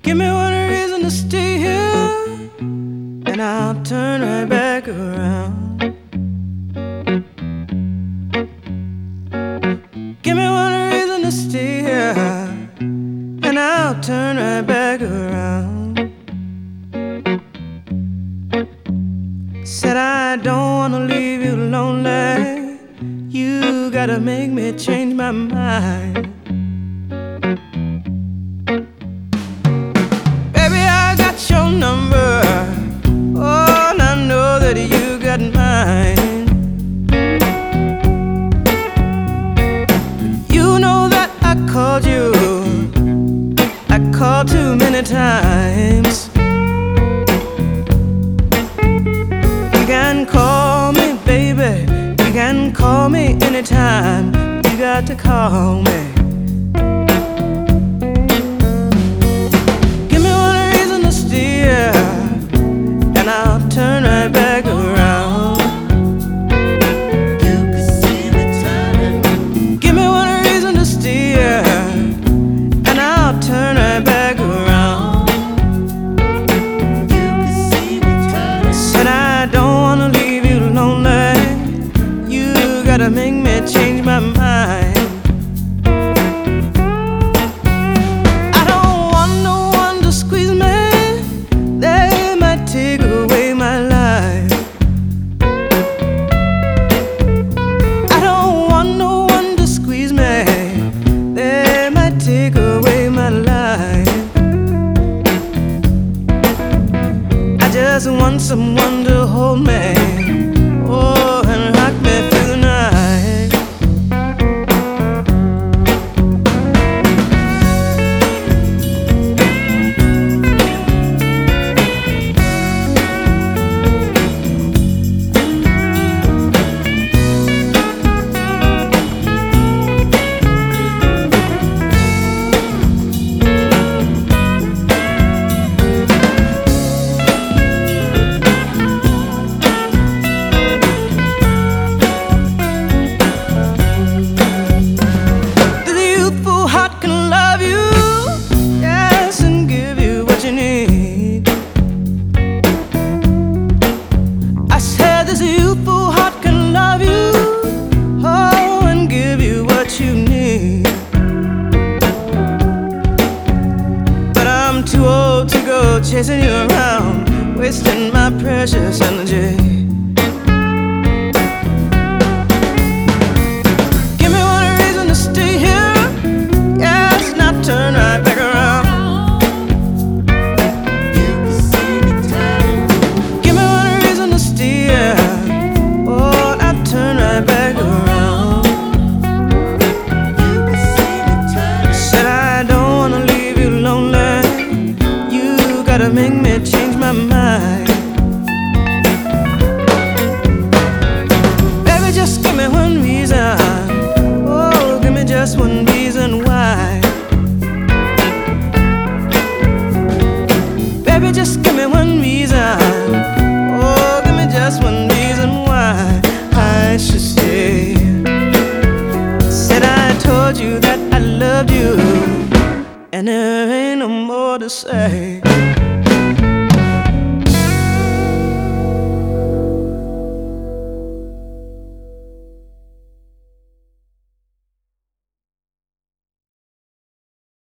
Give me one reason to stay here, and I'll turn right back around. Give me one reason to stay here, and I'll turn right back around. Said I don't wanna leave you lonely. You gotta make me change my mind. Baby, I got your number. Oh, and I know that you got mine. You know that I called you. I called too many times. You can call me, baby. You can call me anytime. You got to call me. Give me one reason to stay here, and I'll turn right back around. You can see me turning. Give me one reason to stay here, and I'll turn right back around. You can see me turning. Said I don't wanna leave you lonely. You gotta make me change my mind. I don't want no one to squeeze me. They might take away my life. I don't want no one to squeeze me. They might take away my life. I just want someone to hold me, oh, and rock me through the night. Too old to go chasing you around, wasting my precious energy. Give me one reason to stay here, yes, and I'll turn right back around. You can see me turning. Give me one reason to stay here, oh, and I'll turn right back around. You can see me turning. Said I don't wanna leave you lonely. Gotta make me change my mind. Baby, just give me one reason. Oh, give me just one reason why. Baby, just give me one reason. Oh, give me just one reason why I should stay. Said I told you that I loved you, and there ain't no more to say.